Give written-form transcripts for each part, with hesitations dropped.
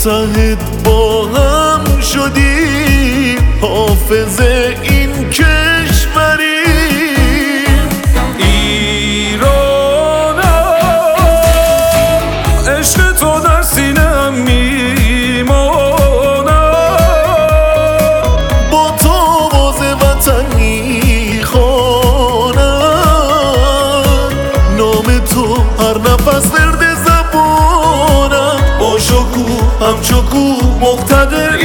متحد با هم شدیم، حافظ این کشوری. ایرانم عشق تو در سینه‌ام میمانم، با تو آواز وطن میخوانم، نام تو هر نفس ورد زبانم، با شکوه همچو کوه مقتدر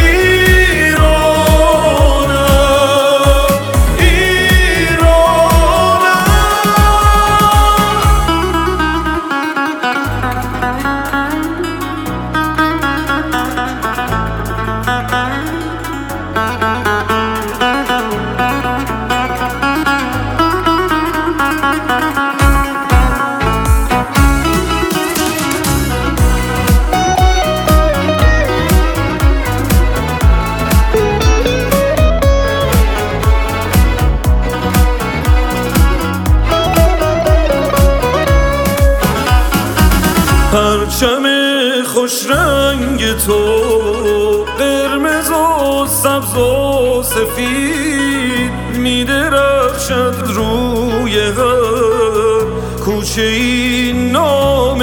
پرچم خوش رنگ تو قرمز و سبز و سفید می‌درخشد روی هر کوچه این نام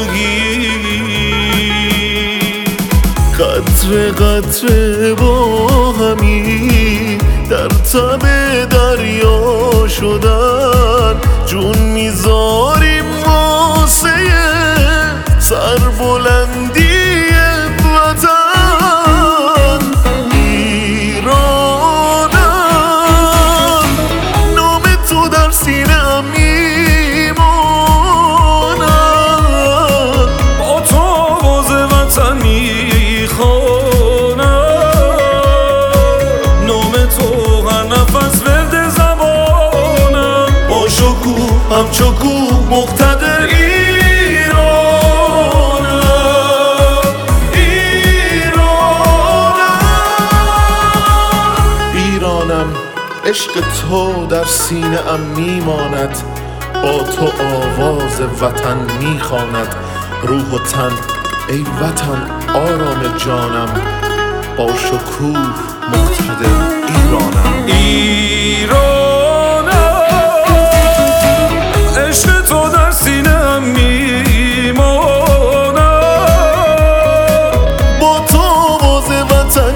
شهید. قطره قطره با همی در تب دریا شدن، جون میذاریم واسه سربلندی وطن. ایرانم نام تو در سینه‌ام میمانم، با تو آواز وطن میخوانم، نام تو هر نفس ورد زبانم، با شکوه همچو کوه مقتدر عشق تو در سینه‌ام میماند، با تو آواز وطن میخواند. روح و تن ای وطن آرام جانم، با شکوه مقتدر ایرانم. ایرانم عشق تو در سینه‌ام میماند، با تو آواز وطن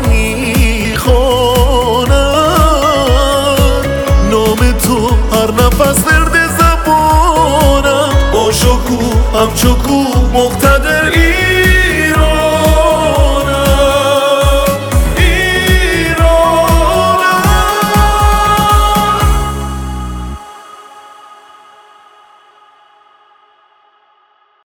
هر نفس ورد زبانم، با شکوه همچو کوه